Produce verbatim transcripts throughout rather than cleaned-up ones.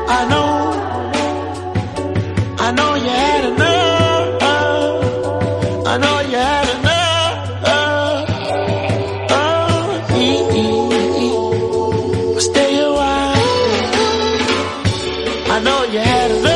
I know, I know you had enough. I know you had enough. Oh, e e e. But stay a while. I know you had enough.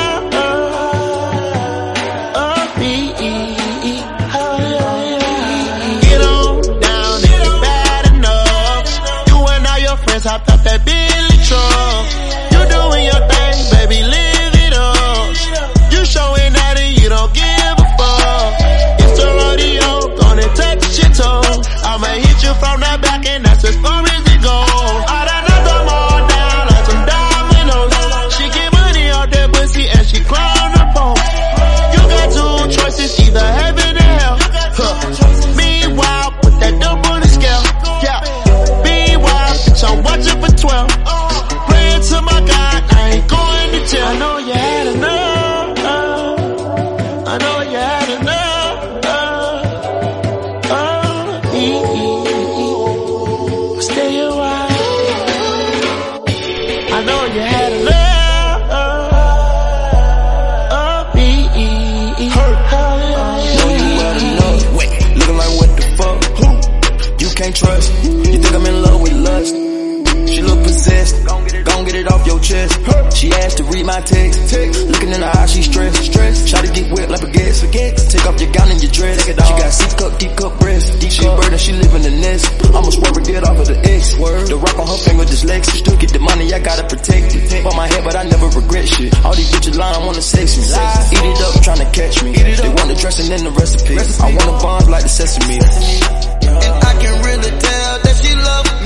Oh, e e e. Oh, yeah, yeah. Get on down if it's bad enough. You and all your friends hopped off that Billy truck. You doing your thing, baby, live it up. You showing that and you don't give a fuck. It's a rodeo, gonna touch your toe. I'ma hit you from the back and that's as far as it goes. All that knock them all down like some dominoes. She get money off that pussy and she climb the pole. You got two choices, either heaven or hell. Huh. Meanwhile, put that dope on the scale. Yeah. Meanwhile, bitch, I'm watching for twelve. Praying to my God, I ain't going to jail. I know you had enough. I know you had enough. Oh, e e e. Stay a while. I know you had enough. Oh, e e e. Hurt. Know you well enough. Wait, looking like what the fuck? Who? You can't trust. You think I'm in love with lust? She look possessed. Gon' get it off your chest. She asked to read my text. Looking in her eyes, she stressed. Try to get wet like a guest. Take off your gown and your dress. She got C cup, D cup breasts. She a bird and she live in the nest. I'ma swerve and get off of the X. The rock on her finger dyslexic. Still get the money, I gotta protect it. Bought my head, but I never regret shit. All these bitches lying, wanna sex me. Eat it up, tryna catch me. They want the dressing in the recipe. I want a bomb like the sesame. And I can really tell that she love me.